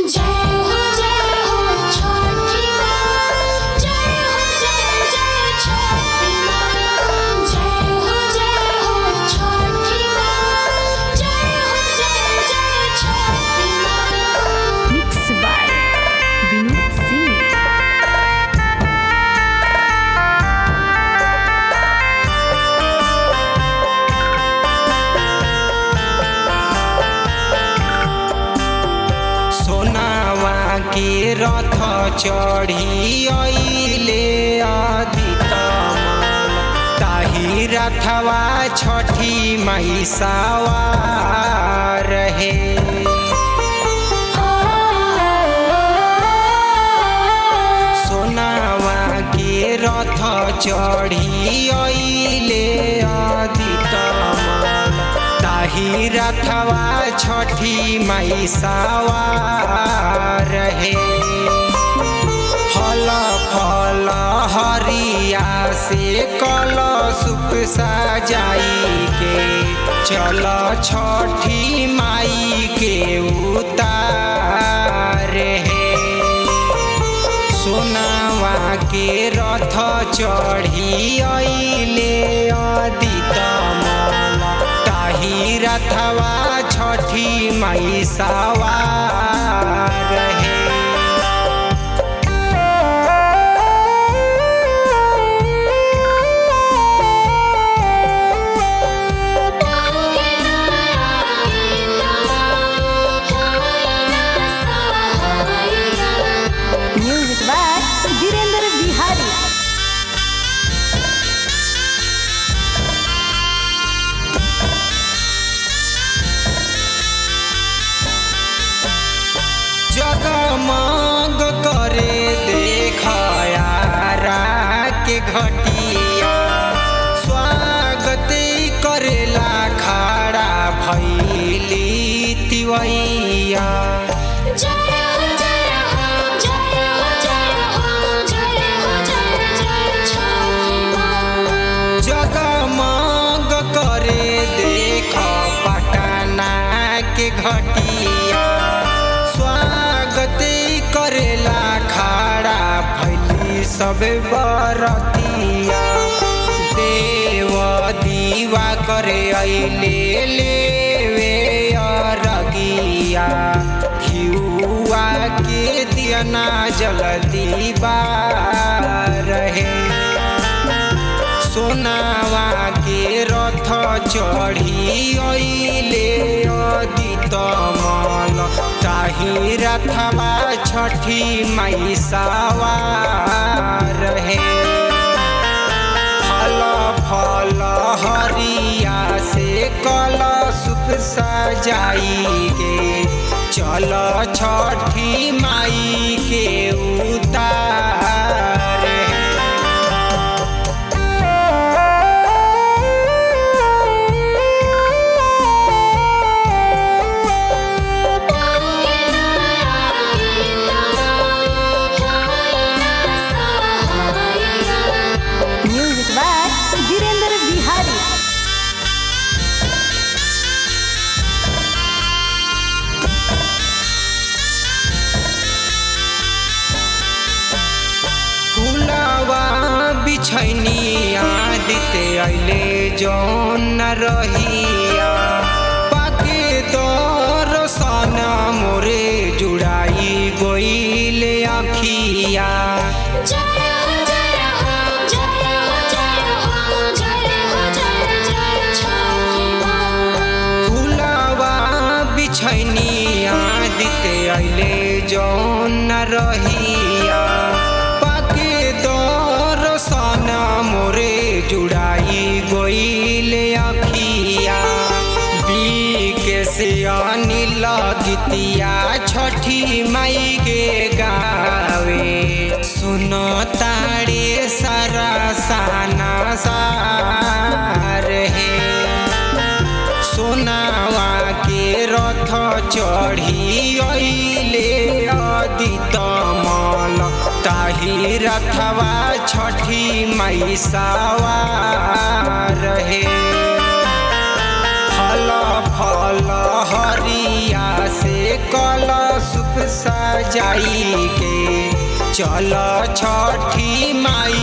के रथ चढ़ी अइले अदित मल ताही रथवा छठी माई सवार हे। सोनावा के रथ चढ़ी अइले अदित मल ताही रथवा छठी माई सवार हे। फल फल हरिया से कलशुप सजाई के चल छठी माई के उतार हे। सोनावा के रथ चढ़ी अइले अदित मल ताही रथवा छठी माई सवार हे। जगमग करे देखयारा के घटिया स्वागत करेला खड़ा भइली तिवैया। जगमग करे देख पटना के घटिया स्वागत करेला खड़ा भइली सब बरतिया। देव दीवा करे अइले लेवे अरगिया घिउआ के दियना जलती बार हे। सोनावा के रथ चढ़ी अइले अदित मल ताही रथवा छठी माई सवार हे। फल फल हरिया से कलशुप सजाई के चल छठी माई के उतार हे। बिछैनी आदिते अइले जौन न रहिया पाके दर्शन मोरे जुड़ाई गइले अखिया। फुलवा बिछैनी आदिते अइले जौन न रहिया दर्शन मोरे जुड़ाई गइले अखिया। बीके से अनिल गीतिया छठी माई के गावे सुन तारे सारा साना सार हे। सोनावा के रथ चढ़ी अइले अदित मल ताही रथवा छठी माई सवार हे। फल फल हरिया से कलशुप सजाई के चल छठी माई